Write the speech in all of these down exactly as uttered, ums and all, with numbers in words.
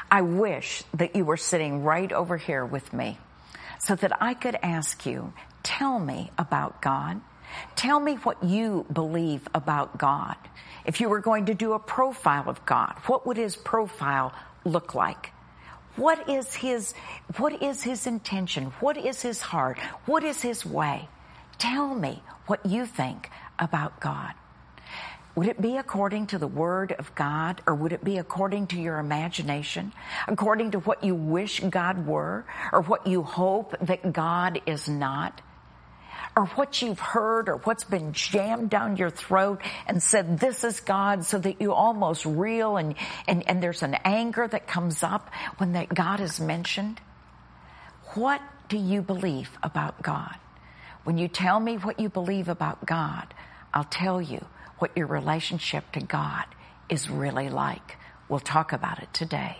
I wish that you were sitting right over here with me so that I could ask you, tell me about God. Tell me what you believe about God. If you were going to do a profile of God, what would his profile look like? What is his, what is his intention? What is his heart? What is his way? Tell me what you think about God. Would it be according to the Word of God, or would it be according to your imagination, according to what you wish God were, or what you hope that God is not? Or what you've heard or what's been jammed down your throat and said, this is God, so that you almost reel and, and, and there's an anger that comes up when that God is mentioned? What do you believe about God? When you tell me what you believe about God, I'll tell you what your relationship to God is really like. We'll talk about it today.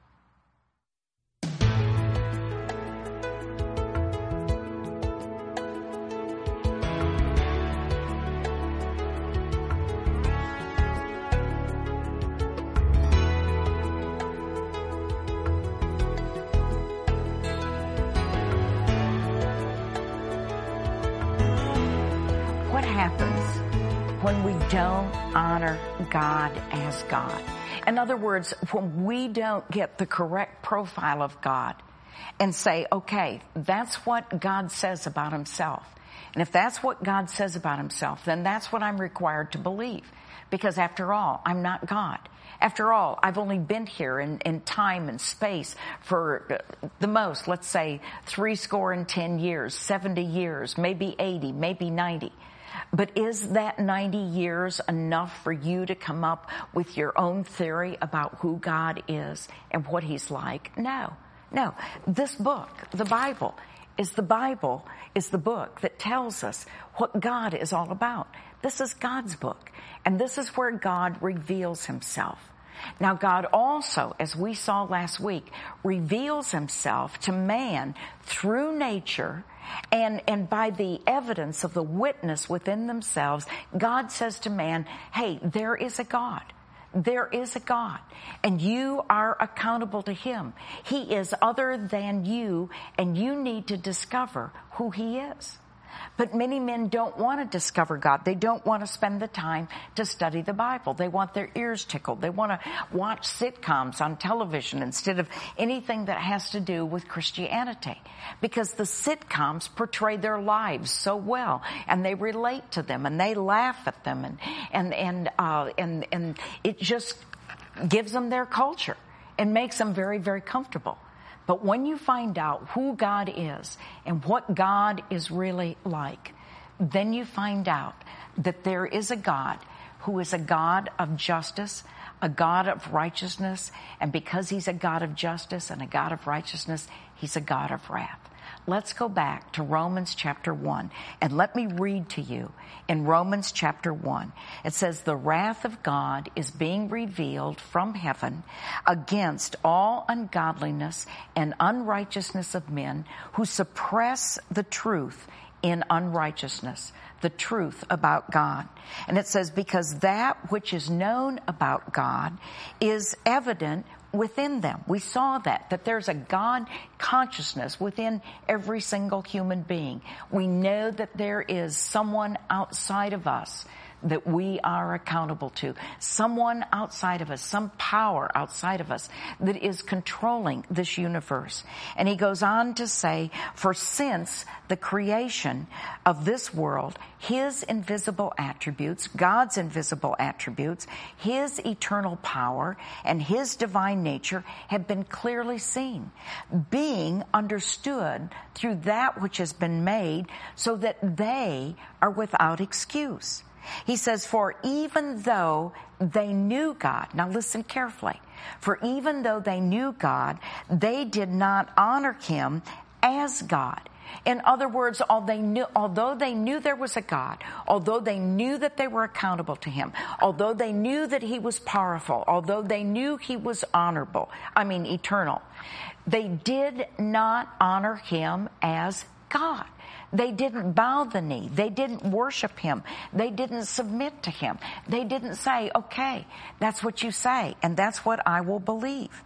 What happens when we don't honor God as God? In other words, when we don't get the correct profile of God and say, okay, that's what God says about himself. And if that's what God says about himself, then that's what I'm required to believe. Because after all, I'm not God. After all, I've only been here in, in time and space for the most, let's say, three score and ten years, seventy years, maybe eighty, maybe ninety. But is that ninety years enough for you to come up with your own theory about who God is and what he's like? No, no. This book, the Bible, is the Bible is the book that tells us what God is all about. This is God's book, and this is where God reveals himself. Now, God also, as we saw last week, reveals himself to man through nature. And, and by the evidence of the witness within themselves, God says to man, hey, there is a God. There is a God. And you are accountable to him. He is other than you, and you need to discover who he is. But many men don't want to discover God. They don't want to spend the time to study the Bible. They want their ears tickled. They want to watch sitcoms on television instead of anything that has to do with Christianity. Because the sitcoms portray their lives so well, and they relate to them, and they laugh at them, and and and uh, and and it just gives them their culture and makes them very, very comfortable. But when you find out who God is and what God is really like, then you find out that there is a God who is a God of justice, a God of righteousness, and because he's a God of justice and a God of righteousness, he's a God of wrath. Let's go back to Romans chapter one, and let me read to you in Romans chapter one. It says, the wrath of God is being revealed from heaven against all ungodliness and unrighteousness of men who suppress the truth in unrighteousness, the truth about God. And it says, because that which is known about God is evident within them. We saw that, that there's a God consciousness within every single human being. We know that there is someone outside of us that we are accountable to. Someone outside of us, some power outside of us that is controlling this universe. And he goes on to say, for since the creation of this world, his invisible attributes, God's invisible attributes, his eternal power, and his divine nature have been clearly seen, being understood through that which has been made, so that they are without excuse. He says, for even though they knew God, now listen carefully, for even though they knew God, they did not honor him as God. In other words, although they knew, although they knew there was a God, although they knew that they were accountable to him, although they knew that he was powerful, although they knew he was honorable, I mean eternal, they did not honor him as God. They didn't bow the knee. They didn't worship him. They didn't submit to him. They didn't say, okay, that's what you say, and that's what I will believe.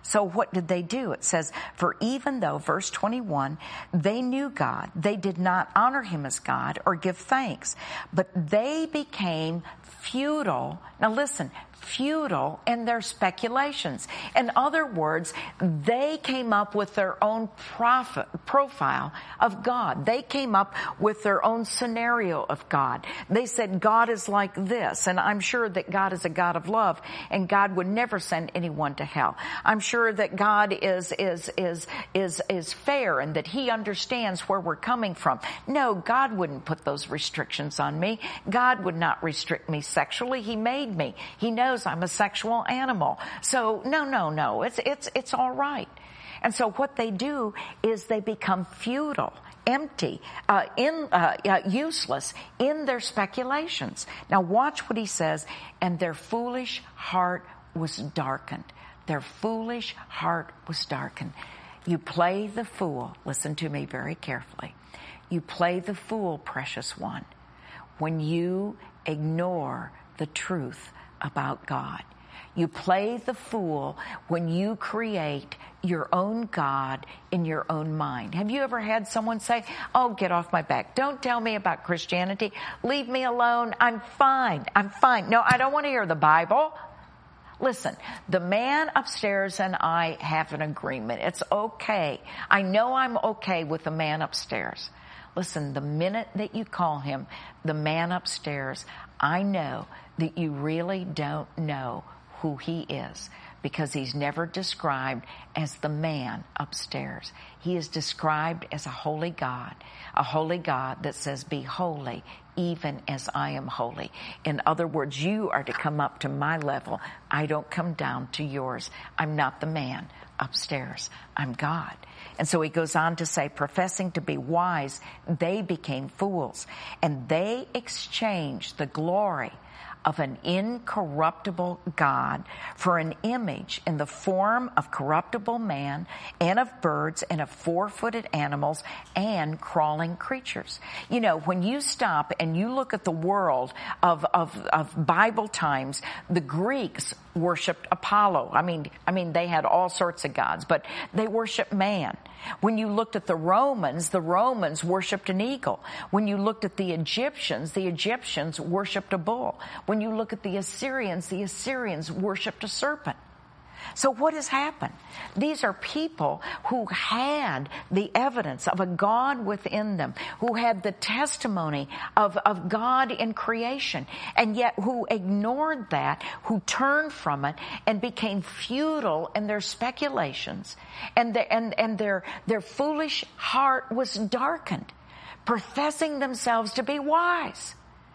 So what did they do? It says, for even though, verse twenty-one, they knew God, they did not honor him as God or give thanks, but they became futile. Now listen, futile in their speculations. In other words, they came up with their own profit, profile of God. They came up with their own scenario of God. They said God is like this, and I'm sure that God is a God of love, and God would never send anyone to hell. I'm sure that God is is is is is fair, and that he understands where we're coming from. No, God wouldn't put those restrictions on me. God would not restrict me sexually. He made me. He knows I'm a sexual animal. So no, no, no. It's it's it's all right. And so what they do is they become futile, empty, uh, in uh, uh, useless in their speculations. Now watch what he says. And their foolish heart was darkened. Their foolish heart was darkened. You play the fool. Listen to me very carefully. You play the fool, precious one, when you ignore the truth about God. You play the fool when you create your own God in your own mind. Have you ever had someone say, oh, get off my back. Don't tell me about Christianity. Leave me alone. I'm fine. I'm fine. No, I don't want to hear the Bible. Listen, the man upstairs and I have an agreement. It's okay. I know I'm okay with the man upstairs. Listen, the minute that you call him the man upstairs, I know that you really don't know who he is, because he's never described as the man upstairs. He is described as a holy God, a holy God that says, be holy even as I am holy. In other words, you are to come up to my level. I don't come down to yours. I'm not the man upstairs. I'm God. And so he goes on to say, professing to be wise, they became fools, and they exchanged the glory of an incorruptible God for an image in the form of corruptible man and of birds and of four-footed animals and crawling creatures. You know, when you stop and you look at the world of, of, of Bible times, the Greeks worshipped Apollo. I mean, I mean, they had all sorts of gods, but they worshiped man. When you looked at the Romans, the Romans worshipped an eagle. When you looked at the Egyptians, the Egyptians worshipped a bull. When you look at the Assyrians, the Assyrians worshipped a serpent. So what has happened? These are people who had the evidence of a God within them, who had the testimony of, of God in creation, and yet who ignored that, who turned from it and became futile in their speculations, and, the, and, and their, their foolish heart was darkened, professing themselves to be wise.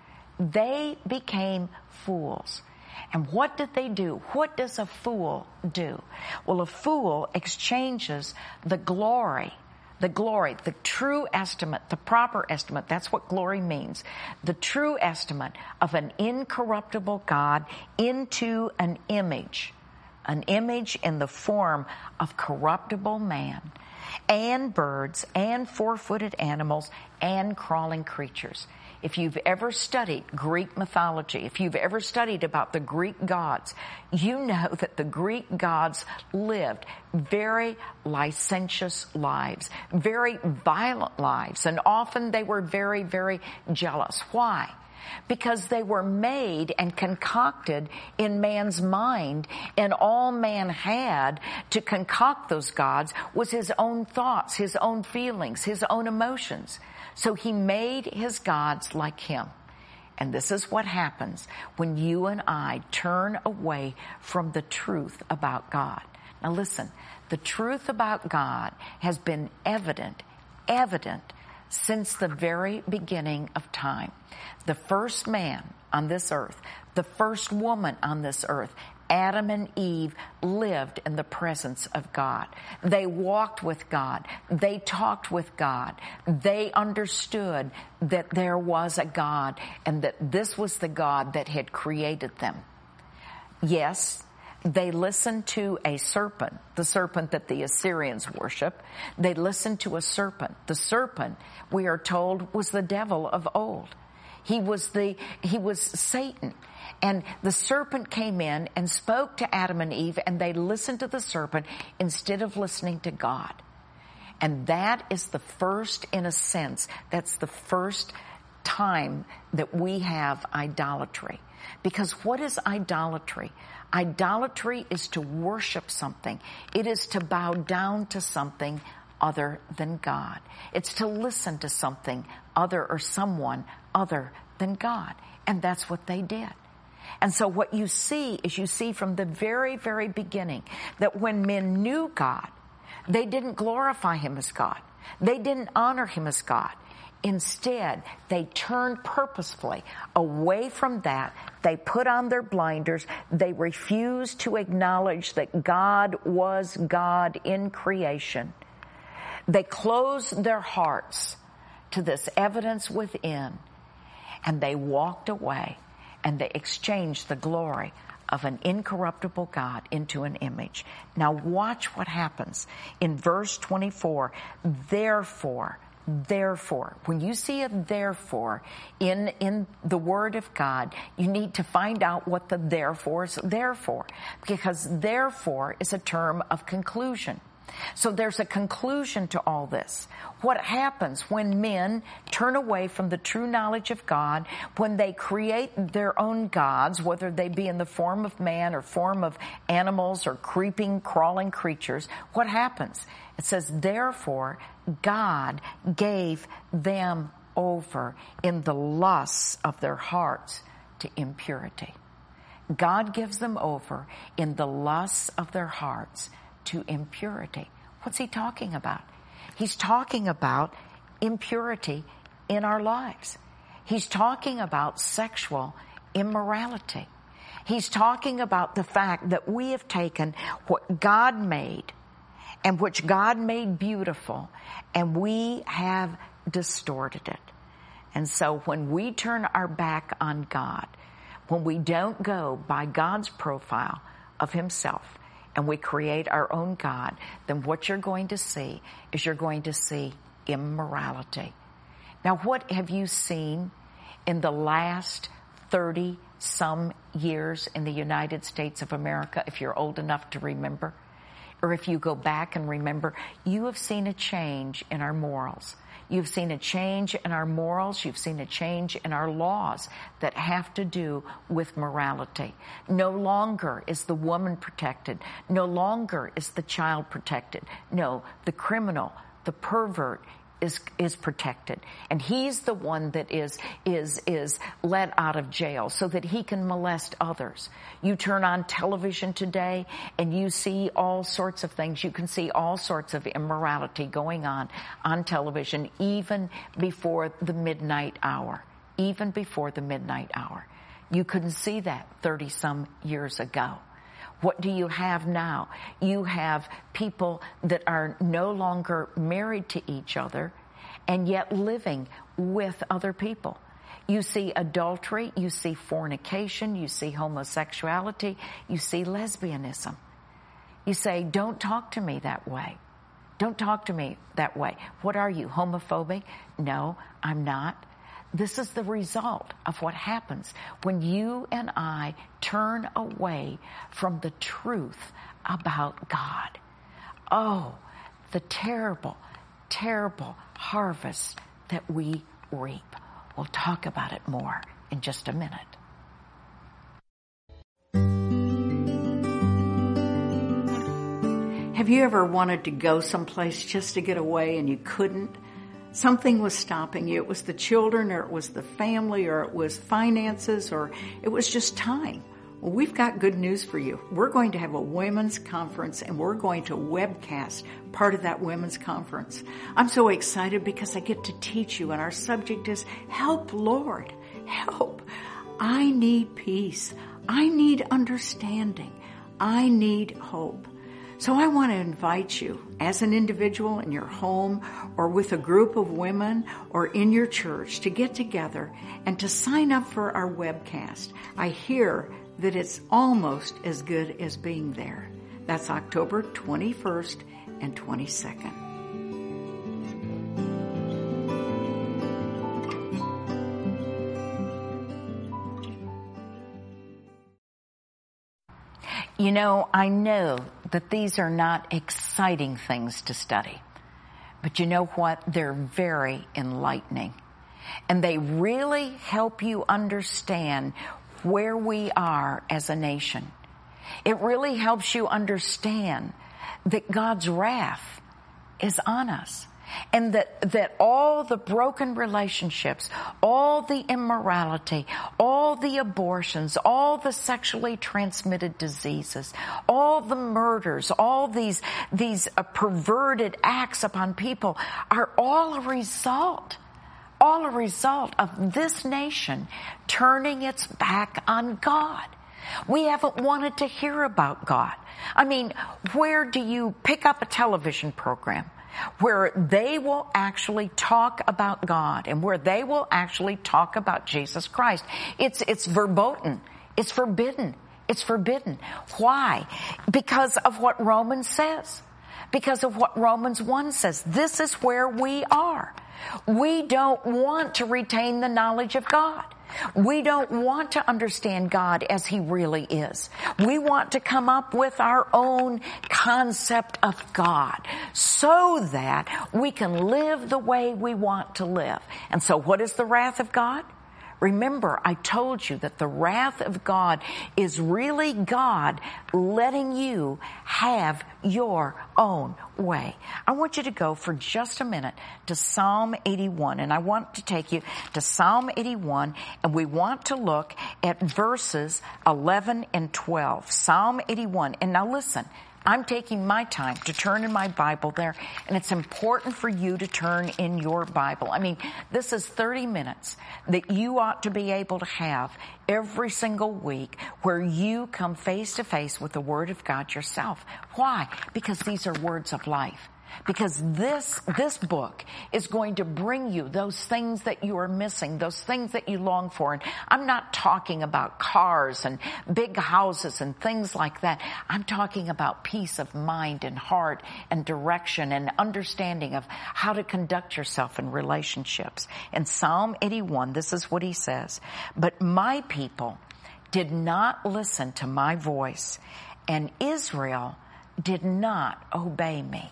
They became fools. And what did they do? What does a fool do? Well, a fool exchanges the glory, the glory, the true estimate, the proper estimate. That's what glory means. The true estimate of an incorruptible God into an image, an image in the form of corruptible man and birds and four-footed animals and crawling creatures. If you've ever studied Greek mythology, if you've ever studied about the Greek gods, you know that the Greek gods lived very licentious lives, very violent lives, and often they were very, very jealous. Why? Because they were made and concocted in man's mind, and all man had to concoct those gods was his own thoughts, his own feelings, his own emotions. So he made his gods like him. And this is what happens when you and I turn away from the truth about God. Now listen, the truth about God has been evident, evident since the very beginning of time. The first man on this earth, the first woman on this earth, Adam and Eve, lived in the presence of God. They walked with God. They talked with God. They understood that there was a God and that this was the God that had created them. Yes, they listened to a serpent, the serpent that the Assyrians worship. They listened to a serpent. The serpent, we are told, was the devil of old. He was the, he was Satan. And the serpent came in and spoke to Adam and Eve, and they listened to the serpent instead of listening to God. And that is the first, in a sense, that's the first time that we have idolatry. Because what is idolatry? Idolatry is to worship something. It is to bow down to something other than God. It's to listen to something other or someone other than God. And that's what they did. And so what you see is you see from the very, very beginning that when men knew God, they didn't glorify Him as God. They didn't honor Him as God. Instead, they turned purposefully away from that. They put on their blinders. They refused to acknowledge that God was God in creation. They closed their hearts to this evidence within, and they walked away, and they exchanged the glory of an incorruptible God into an image. Now watch what happens in verse twenty-four. Therefore, Therefore, when you see a therefore in, in the Word of God, you need to find out what the therefore is there for. Because therefore is a term of conclusion. So there's a conclusion to all this. What happens when men turn away from the true knowledge of God, when they create their own gods, whether they be in the form of man or form of animals or creeping, crawling creatures, what happens? It says, therefore, God gave them over in the lusts of their hearts to impurity. God gives them over in the lusts of their hearts to impurity. What's He talking about? He's talking about impurity in our lives. He's talking about sexual immorality. He's talking about the fact that we have taken what God made and which God made beautiful, and we have distorted it. And so when we turn our back on God, when we don't go by God's profile of Himself, and we create our own God, then what you're going to see is you're going to see immorality. Now, what have you seen in the last thirty some years in the United States of America, if you're old enough to remember? Or if you go back and remember, you have seen a change in our morals. You've seen a change in our morals. You've seen a change in our laws that have to do with morality. No longer is the woman protected. No longer is the child protected. No, the criminal, the pervert is is protected. And he's the one that is is is let out of jail so that he can molest others. You turn on television today and you see all sorts of things. You can see all sorts of immorality going on on television even before the midnight hour. Even before the midnight hour. You couldn't see that thirty some years ago. What do you have now? You have people that are no longer married to each other and yet living with other people. You see adultery, you see fornication, you see homosexuality, you see lesbianism. You say, don't talk to me that way. Don't talk to me that way. What are you, homophobic? No, I'm not. This is the result of what happens when you and I turn away from the truth about God. Oh, the terrible, terrible harvest that we reap. We'll talk about it more in just a minute. Have you ever wanted to go someplace just to get away and you couldn't? Something was stopping you. It was the children, or it was the family, or it was finances, or it was just time. Well, we've got good news for you. We're going to have a women's conference, and we're going to webcast part of that women's conference. I'm so excited because I get to teach you, and our subject is Help, Lord, Help. I need peace. I need understanding. I need hope. So I want to invite you as an individual in your home or with a group of women or in your church to get together and to sign up for our webcast. I hear that it's almost as good as being there. That's October twenty-first and twenty-second. You know, I know that these are not exciting things to study, but you know what? They're very enlightening. And they really help you understand where we are as a nation. It really helps you understand that God's wrath is on us. And that, that all the broken relationships, all the immorality, all the abortions, all the sexually transmitted diseases, all the murders, all these, these uh, perverted acts upon people are all a result, all a result of this nation turning its back on God. We haven't wanted to hear about God. I mean, where do you pick up a television program where they will actually talk about God and where they will actually talk about Jesus Christ? It's, it's verboten. It's forbidden. It's forbidden. Why? Because of what Romans says. Because of what Romans one says. This is where we are. We don't want to retain the knowledge of God. We don't want to understand God as He really is. We want to come up with our own concept of God so that we can live the way we want to live. And so what is the wrath of God? Remember, I told you that the wrath of God is really God letting you have your own way. I want you to go for just a minute to Psalm eighty-one, and I want to take you to Psalm eighty-one, and we want to look at verses eleven and twelve. Psalm eighty-one, and now listen, I'm taking my time to turn in my Bible there, and it's important for you to turn in your Bible. I mean, this is thirty minutes that you ought to be able to have every single week where you come face to face with the Word of God yourself. Why? Because these are words of life. Because this, this book is going to bring you those things that you are missing, those things that you long for. And I'm not talking about cars and big houses and things like that. I'm talking about peace of mind and heart and direction and understanding of how to conduct yourself in relationships. In Psalm eighty-one, this is what he says. But my people did not listen to my voice, and Israel did not obey me.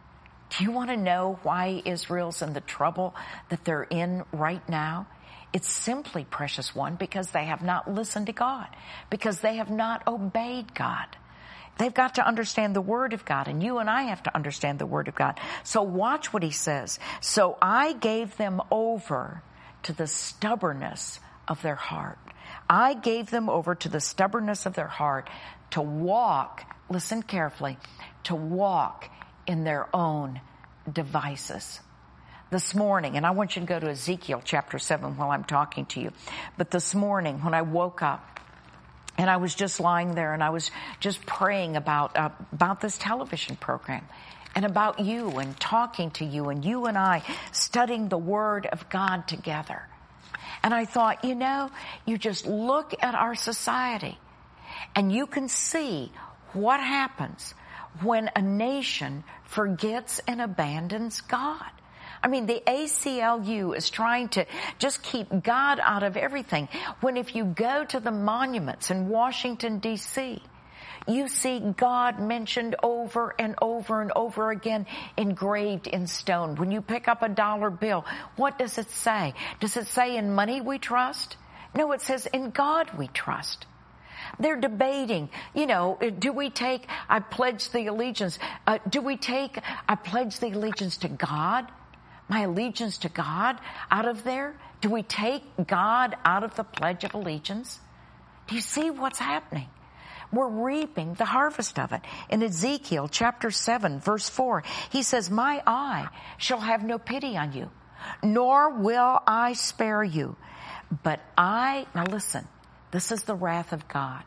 Do you want to know why Israel's in the trouble that they're in right now? It's simply, precious one, because they have not listened to God, because they have not obeyed God. They've got to understand the Word of God, and you and I have to understand the Word of God. So watch what he says. So I gave them over to the stubbornness of their heart. I gave them over to the stubbornness of their heart to walk, listen carefully, to walk in their own devices. This morning, and I want you to go to Ezekiel chapter seven while I'm talking to you, but this morning when I woke up and I was just lying there and I was just praying about, uh, about this television program and about you and talking to you and you and I studying the Word of God together. And I thought, you know, you just look at our society and you can see what happens when a nation forgets and abandons God. I mean, the A C L U is trying to just keep God out of everything. When if you go to the monuments in Washington, D C, you see God mentioned over and over and over again, engraved in stone. When you pick up a dollar bill, what does it say? Does it say in money we trust? No, it says in God we trust. They're debating, you know, do we take, I pledge the allegiance, uh, do we take, I pledge the allegiance to God, my allegiance to God out of there? Do we take God out of the Pledge of Allegiance? Do you see what's happening? We're reaping the harvest of it. In Ezekiel chapter seven, verse four, he says, my eye shall have no pity on you, nor will I spare you. But I, now listen, this is the wrath of God.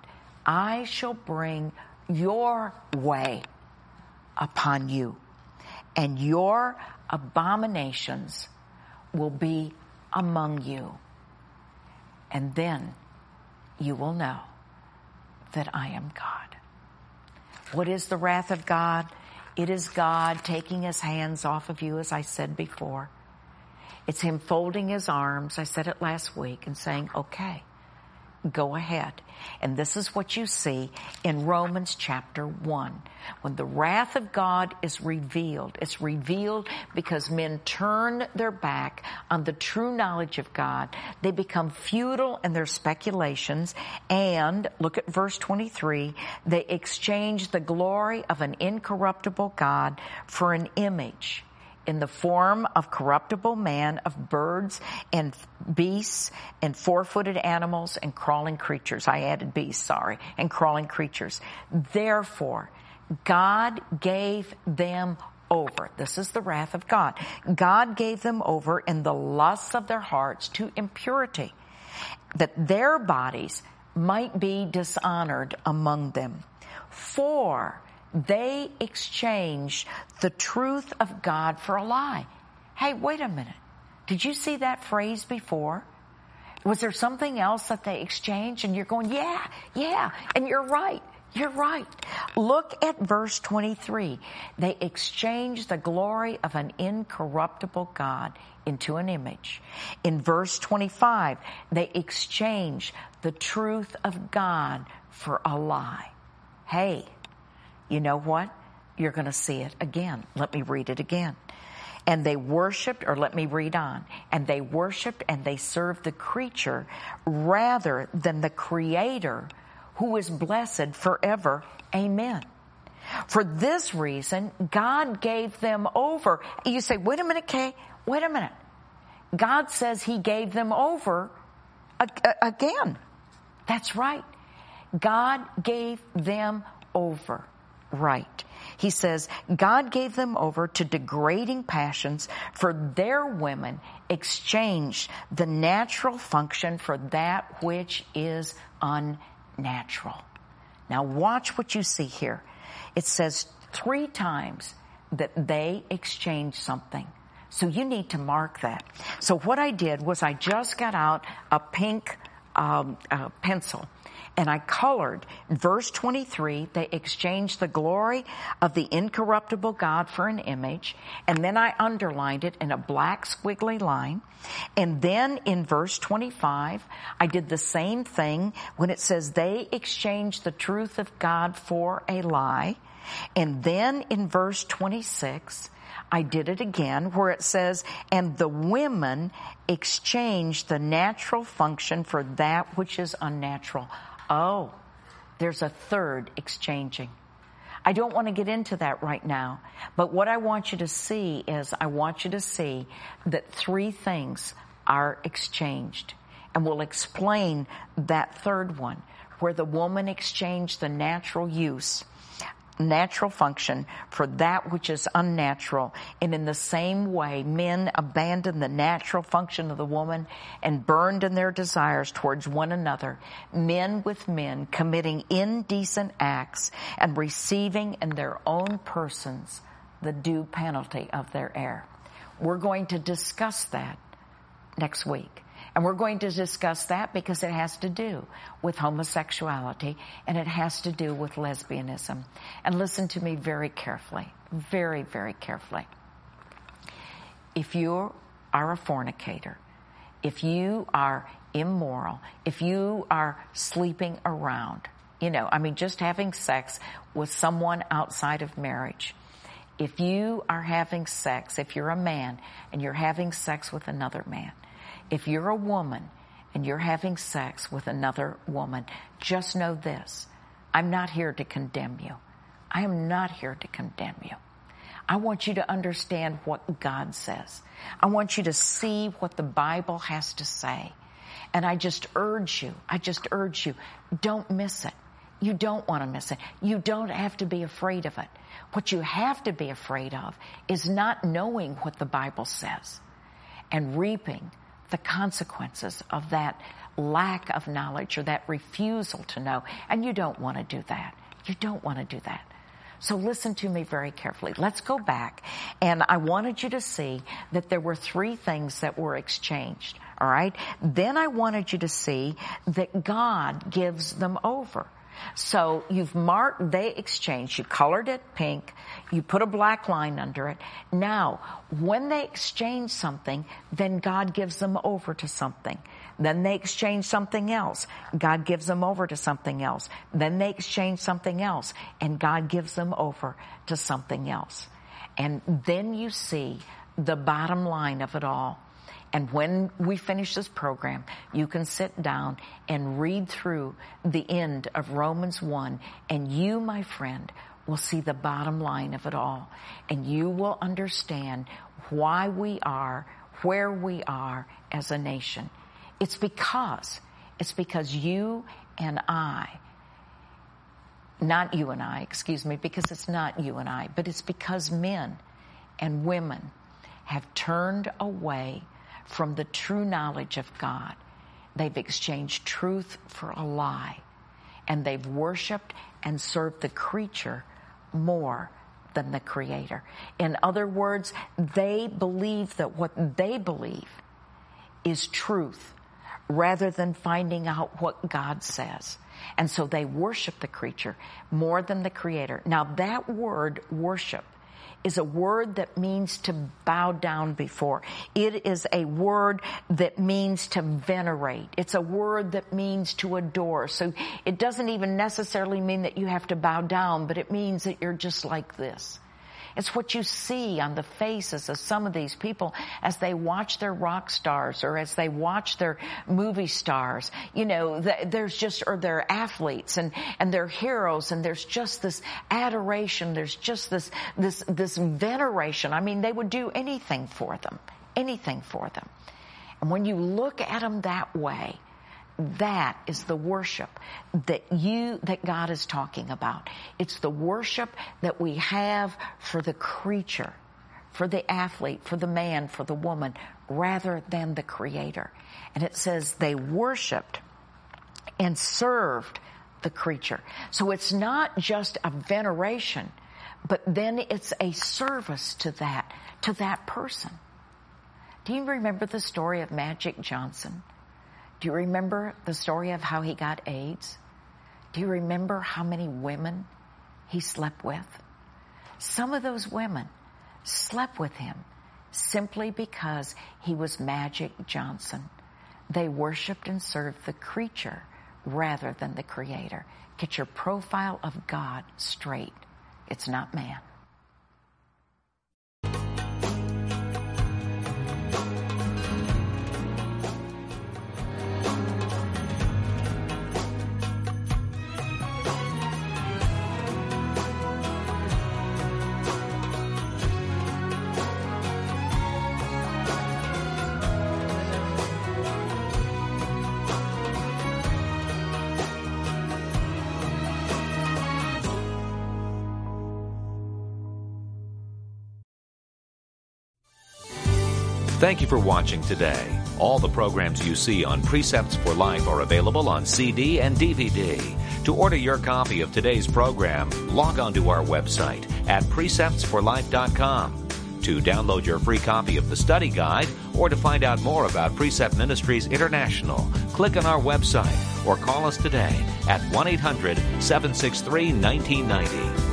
I shall bring your way upon you, and your abominations will be among you. And then you will know that I am God. What is the wrath of God? It is God taking his hands off of you, as I said before. It's him folding his arms, I said it last week, and saying, okay, go ahead. And this is what you see in Romans chapter one. When the wrath of God is revealed, it's revealed because men turn their back on the true knowledge of God. They become futile in their speculations. And look at verse twenty-three. They exchange the glory of an incorruptible God for an image in the form of corruptible man, of birds and beasts and four-footed animals and crawling creatures. I added beasts, sorry, and crawling creatures. Therefore, God gave them over. This is the wrath of God. God gave them over in the lusts of their hearts to impurity, that their bodies might be dishonored among them. For they exchanged the truth of God for a lie. Hey, wait a minute. Did you see that phrase before? Was there something else that they exchanged? And you're going, yeah, yeah. And you're right. You're right. Look at verse twenty-three. They exchanged the glory of an incorruptible God into an image. In verse twenty-five, they exchanged the truth of God for a lie. Hey, you know what? You're going to see it again. Let me read it again. And they worshiped, or let me read on. And they worshiped and they served the creature rather than the Creator, who is blessed forever. Amen. For this reason, God gave them over. You say, wait a minute, Kay. Wait a minute. God says He gave them over again. That's right. God gave them over. Right. He says, God gave them over to degrading passions, for their women exchanged the natural function for that which is unnatural. Now watch what you see here. It says three times that they exchanged something. So you need to mark that. So what I did was I just got out a pink um, uh, pencil. And I colored verse twenty-three. They exchanged the glory of the incorruptible God for an image. And then I underlined it in a black squiggly line. And then in verse twenty-five, I did the same thing when it says they exchanged the truth of God for a lie. And then in verse twenty-six, I did it again where it says, and the women exchanged the natural function for that which is unnatural. Oh, there's a third exchanging. I don't want to get into that right now, but what I want you to see is I want you to see that three things are exchanged. And we'll explain that third one, where the woman exchanged the natural use, natural function for that which is unnatural. And in the same way, men abandoned the natural function of the woman and burned in their desires towards one another, men with men committing indecent acts and receiving in their own persons the due penalty of their error. We're going to discuss that next week. And we're going to discuss that because it has to do with homosexuality and it has to do with lesbianism. And listen to me very carefully, very, very carefully. If you are a fornicator, if you are immoral, if you are sleeping around, you know, I mean, just having sex with someone outside of marriage, if you are having sex, if you're a man and you're having sex with another man, if you're a woman and you're having sex with another woman, just know this. I'm not here to condemn you. I am not here to condemn you. I want you to understand what God says. I want you to see what the Bible has to say. And I just urge you, I just urge you, don't miss it. You don't want to miss it. You don't have to be afraid of it. What you have to be afraid of is not knowing what the Bible says and reaping the consequences of that lack of knowledge or that refusal to know. And you don't want to do that. You don't want to do that. So listen to me very carefully. Let's go back. And I wanted you to see that there were three things that were exchanged. All right. Then I wanted you to see that God gives them over. So you've marked, they exchanged, you colored it pink, you put a black line under it. Now, when they exchange something, then God gives them over to something. Then they exchange something else. God gives them over to something else. Then they exchange something else, and God gives them over to something else. And then you see the bottom line of it all. And when we finish this program, you can sit down and read through the end of Romans one, and you, my friend, will see the bottom line of it all. And you will understand why we are where we are as a nation. It's because, it's because you and I, not you and I, excuse me, because it's not you and I, but it's because men and women have turned away from the true knowledge of God. They've exchanged truth for a lie, and they've worshiped and served the creature more than the Creator. In other words, they believe that what they believe is truth rather than finding out what God says. And so they worship the creature more than the Creator. Now, that word worship is a word that means to bow down before. It is a word that means to venerate. It's a word that means to adore. So it doesn't even necessarily mean that you have to bow down, but it means that you're just like this. It's what you see on the faces of some of these people as they watch their rock stars or as they watch their movie stars. You know, there's just, or their athletes and, and their heroes, and there's just this adoration. There's just this, this, this veneration. I mean, they would do anything for them, anything for them. And when you look at them that way, that is the worship that you, that God is talking about. It's the worship that we have for the creature, for the athlete, for the man, for the woman, rather than the Creator. And it says they worshiped and served the creature. So it's not just a veneration, but then it's a service to that, to that person. Do you remember the story of Magic Johnson? Do you remember the story of how he got AIDS? Do you remember how many women he slept with? Some of those women slept with him simply because he was Magic Johnson. They worshiped and served the creature rather than the Creator. Get your profile of God straight. It's not man. Thank you for watching today. All the programs you see on Precepts for Life are available on C D and D V D. To order your copy of today's program, log on to our website at precepts for life dot com. To download your free copy of the study guide or to find out more about Precept Ministries International, click on our website or call us today at one eight hundred seven six three one nine nine zero.